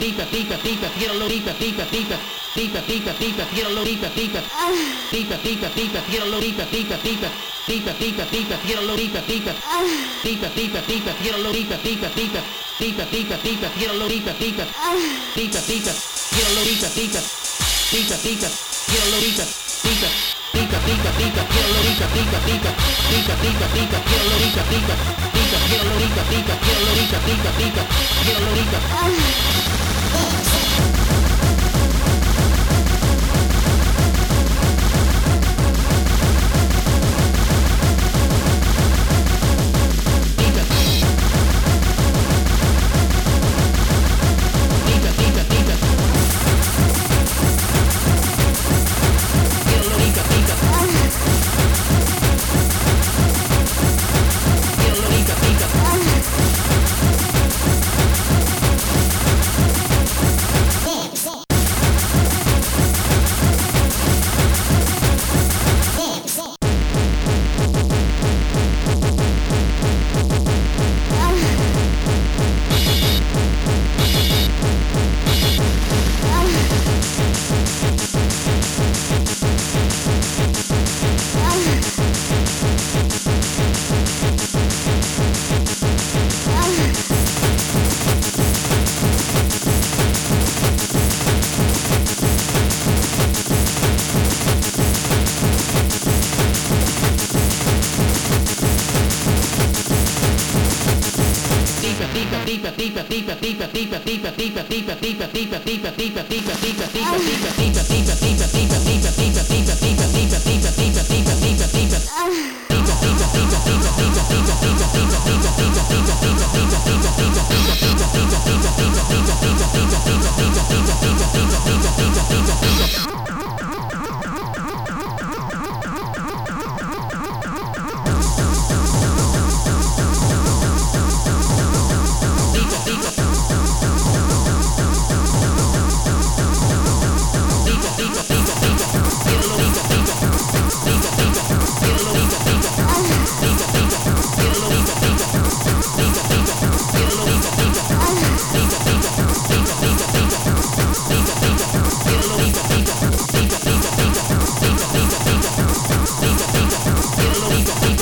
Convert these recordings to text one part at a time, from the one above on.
pica, pica, pica, quiero pica, pica, pica, pica, pica, pica, quiero pica, pica, pica, pica, pica, quiero pica, pica, pica, pica, pica, pica, quiero pica, pica, pica, pica, pica, quiero pica, pica, pica, pica, pica, pica, quiero pica, pica, pica, pica, quiero pica, pica, pica, pica, quiero pica, pica, pica, pica, pica, quiero pica, pica, pica, pica, pica, pica, quiero pica, pica, pica, quiero pica, pica, quiero pica, pica, pica, quiero pica.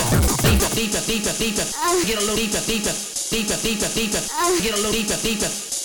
Get a little pica, pica, pica, pica, pica, get a little pica, pica.